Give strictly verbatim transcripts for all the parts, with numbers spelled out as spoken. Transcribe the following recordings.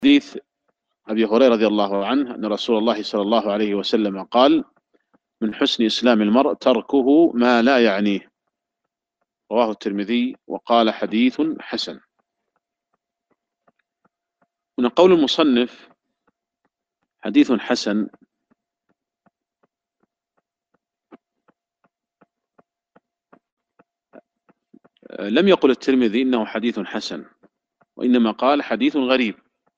حديث أبي هريرة رضي الله عنه أن رسول الله صلى الله عليه وسلم قال: من حسن إسلام المرء تركه ما لا يعنيه. رواه الترمذي وقال حديث حسن. من قول المصنف حديث حسن، لم يقل الترمذي إنه حديث حسن، وإنما قال حديث غريب،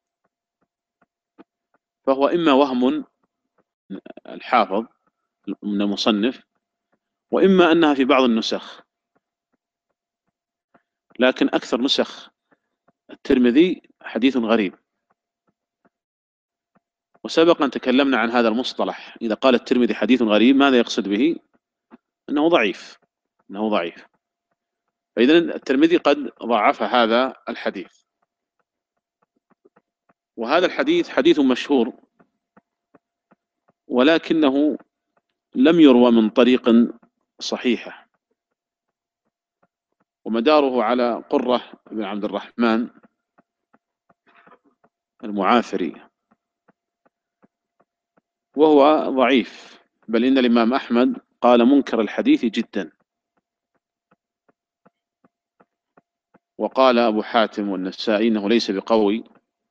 فهو إما وهم الحافظ من المصنف، وإما أنها في بعض النسخ، لكن أكثر نسخ الترمذي حديث غريب. وسبق أن تكلمنا عن هذا المصطلح، إذا قال الترمذي حديث غريب ماذا يقصد به؟ أنه ضعيف أنه ضعيف فإذا الترمذي قد ضعف هذا الحديث. وهذا الحديث حديث مشهور، ولكنه لم يروى من طريق صحيحة، ومداره على قرة بن عبد الرحمن المعافري، وهو ضعيف، بل إن الإمام أحمد قال منكر الحديث جدا، وقال أبو حاتم والنسائي إنه ليس بقوي،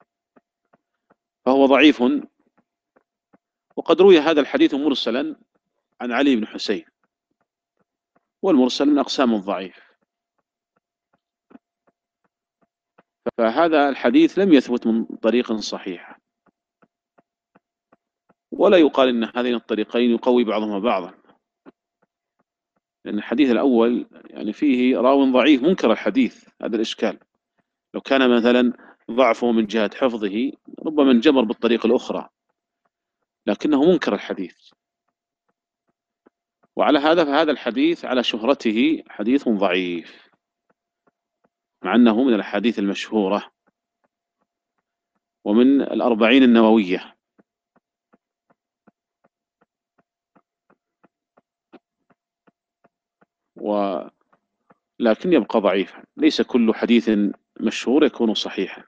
فهو ضعيف. وقد روي هذا الحديث مرسلا عن علي بن حسين، والمرسل من أقسام الضعيف، فهذا الحديث لم يثبت من طريق صحيح، ولا يقال إن هذين الطريقين يقوي بعضهما بعضا، لأن الحديث الأول يعني فيه راو ضعيف منكر الحديث. هذا الإشكال، لو كان مثلا ضعفه من جهة حفظه ربما انجبر بالطريق الأخرى، لكنه منكر الحديث. وعلى هذا فهذا الحديث على شهرته حديث ضعيف، مع أنه من الأحاديث المشهورة ومن الأربعين النووية. ولكن يبقى ضعيفا، ليس كل حديث مشهور يكون صحيحا.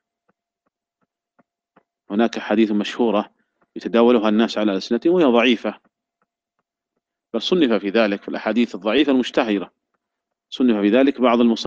هناك حديث مشهورة يتداولها الناس على ألسنتهم وهي ضعيفة، بل صنف في ذلك في الأحاديث الضعيفة المشتهرة، صنف في ذلك بعض المصنفين